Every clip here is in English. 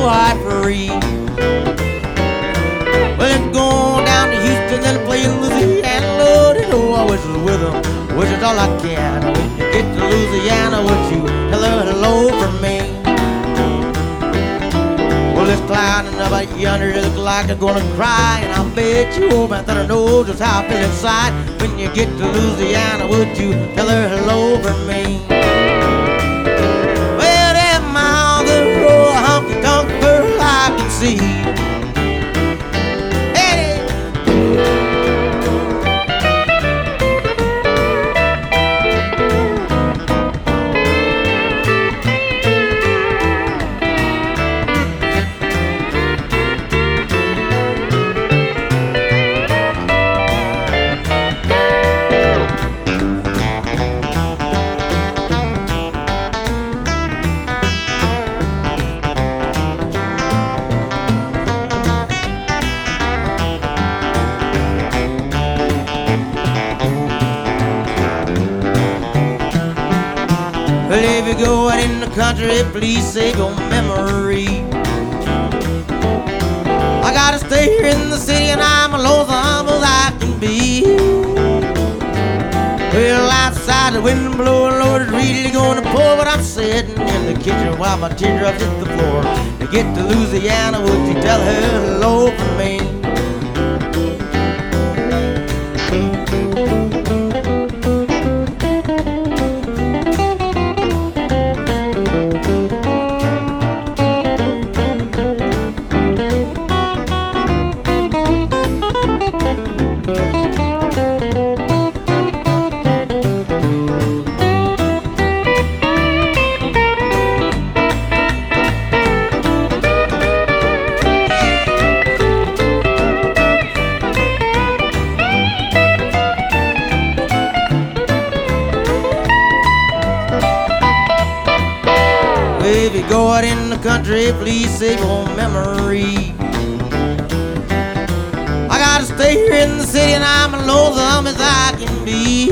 heart free. Well, let's go on down to Houston and play in Louisiana. Lord, you know I wish I was with them, which is all I can. When you get to Louisiana, would you tell her hello from me? Well, this clown and about yonder look like they're gonna cry, and I'll bet you old man that I know just how I feel inside. When you get to Louisiana, would you tell her hello from me? Well, that mouth of the road, a honky-tonk girl I can see. Well, if you go out in the country, please save your memory. I gotta stay here in the city and I'm lonesome as I can be. Well, outside the wind blowing, Lord, it's really gonna pour, but I'm sitting in the kitchen while my teardrops hit the floor. To get to Louisiana, would you tell her hello from me? If you go out in the country, please save your memory. I gotta stay here in the city and I'm as lonesome as I can be.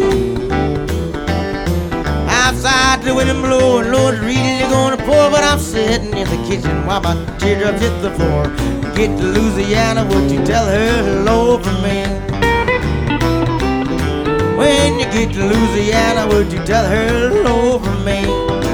Outside the wind blowing, Lord, it's really gonna pour, but I'm sitting in the kitchen while my teardrops hit the floor. Get to Louisiana, would you tell her hello from me? When you get to Louisiana, would you tell her hello from me?